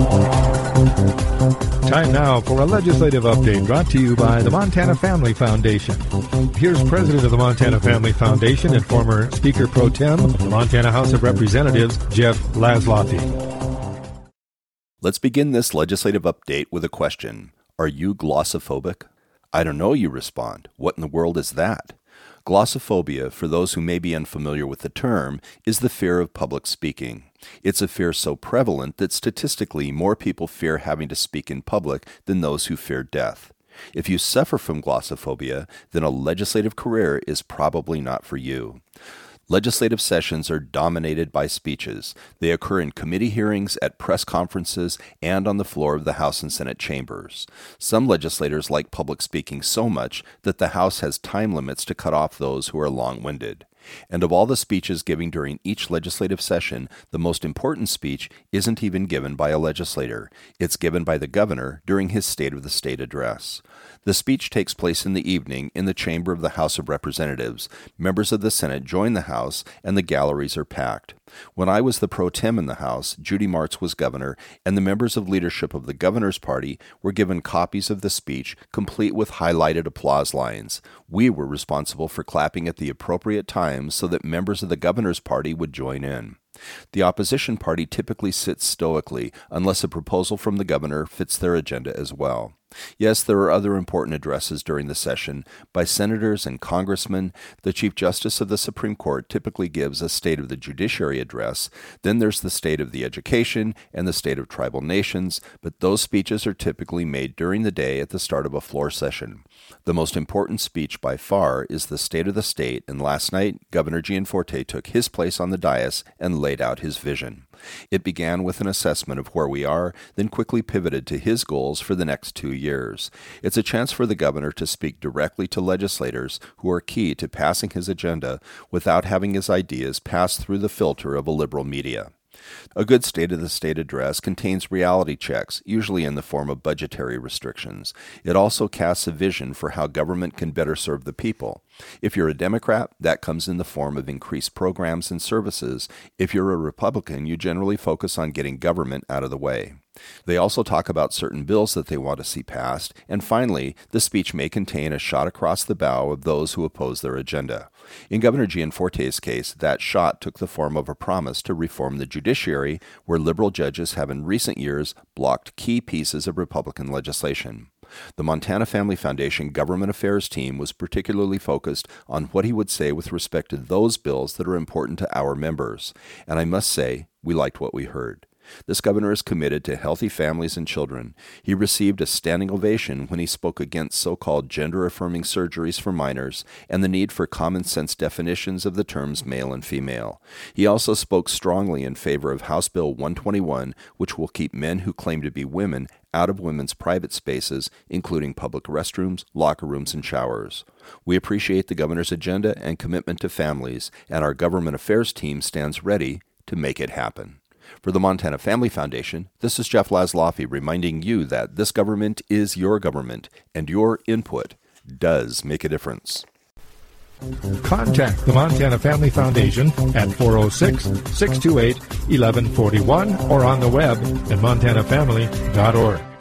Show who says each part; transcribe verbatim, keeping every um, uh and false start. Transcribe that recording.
Speaker 1: Time now for a legislative update brought to you by the Montana Family Foundation. Here's President of the Montana Family Foundation and former Speaker Pro Tem of the Montana House of Representatives, Jeff Laszloffy.
Speaker 2: Let's begin this legislative update with a question. Are you glossophobic? I don't know, you respond. What in the world is that? Glossophobia, for those who may be unfamiliar with the term, is the fear of public speaking. It's a fear so prevalent that statistically more people fear having to speak in public than those who fear death. If you suffer from glossophobia, then a legislative career is probably not for you. Legislative sessions are dominated by speeches. They occur in committee hearings, at press conferences, and on the floor of the House and Senate chambers. Some legislators like public speaking so much that the House has time limits to cut off those who are long-winded. And of all the speeches given during each legislative session, the most important speech isn't even given by a legislator. It's given by the governor during his State of the State address. The speech takes place in the evening in the chamber of the House of Representatives. Members of the Senate join the House, and the galleries are packed. When I was the pro tem in the House, Judy Martz was governor, and the members of leadership of the governor's party were given copies of the speech, complete with highlighted applause lines. We were responsible for clapping at the appropriate times so that members of the governor's party would join in. The opposition party typically sits stoically unless a proposal from the governor fits their agenda as well. Yes, there are other important addresses during the session by senators and congressmen. The Chief Justice of the Supreme Court typically gives a State of the Judiciary address. Then there's the State of the Education and the State of Tribal Nations, but those speeches are typically made during the day at the start of a floor session. The most important speech by far is the State of the State, and last night, Governor Gianforte took his place on the dais and laid out his vision. It began with an assessment of where we are, then quickly pivoted to his goals for the next two years. It's a chance for the governor to speak directly to legislators who are key to passing his agenda without having his ideas pass through the filter of a liberal media. A good State of the State address contains reality checks, usually in the form of budgetary restrictions. It also casts a vision for how government can better serve the people. If you're a Democrat, that comes in the form of increased programs and services. If you're a Republican, you generally focus on getting government out of the way. They also talk about certain bills that they want to see passed, and finally, the speech may contain a shot across the bow of those who oppose their agenda. In Governor Gianforte's case, that shot took the form of a promise to reform the judiciary, where liberal judges have in recent years blocked key pieces of Republican legislation. The Montana Family Foundation Government Affairs team was particularly focused on what he would say with respect to those bills that are important to our members, and I must say, we liked what we heard. This governor is committed to healthy families and children. He received a standing ovation when he spoke against so-called gender-affirming surgeries for minors and the need for common-sense definitions of the terms male and female. He also spoke strongly in favor of House Bill one twenty-one, which will keep men who claim to be women out of women's private spaces, including public restrooms, locker rooms, and showers. We appreciate the governor's agenda and commitment to families, and our government affairs team stands ready to make it happen. For the Montana Family Foundation, this is Jeff Laszloffy reminding you that this government is your government, and your input does make a difference.
Speaker 1: Contact the Montana Family Foundation at four oh six, six two eight, one one four one or on the web at montana family dot org.